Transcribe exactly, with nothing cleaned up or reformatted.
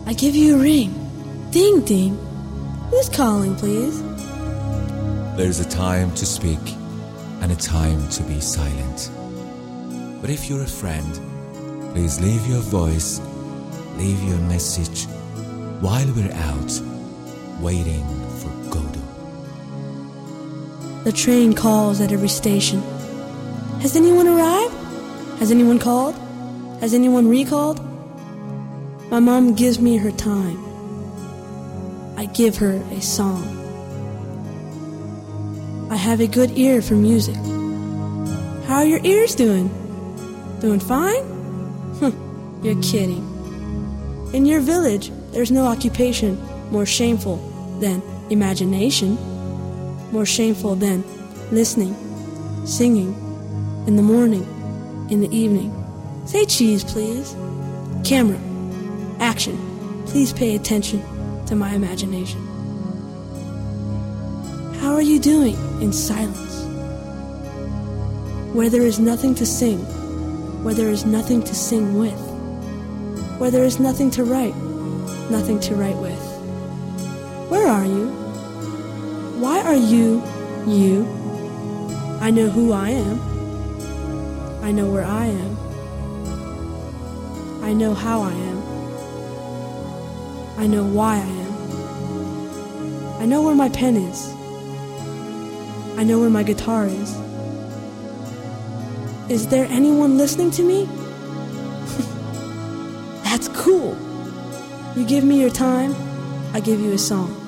I give you a ring. Ding, ding. Who's calling, please? There's a time to speak and a time to be silent. But if you're a friend, please leave your voice, leave your message while we're out waiting for Godot. The train calls at every station. Has anyone arrived? Has anyone called? Has anyone recalled? My mom gives me her time. I give her a song. I have a good ear for music. How are your ears doing? Doing fine? You're kidding. In your village, there's no occupation more shameful than imagination, more shameful than listening, singing, in the morning, in the evening. Say cheese, please. Camera, action. Please pay attention to my imagination. How are you doing in silence? Where there is nothing to sing, where there is nothing to sing with, where there is nothing to write, nothing to write with. Where are you? Why are you, you? I know who I am. I know where I am. I know how I am. I know why I am. I know where my pen is. I know where my guitar is. Is there anyone listening to me? That's cool. You give me your time, I give you a song.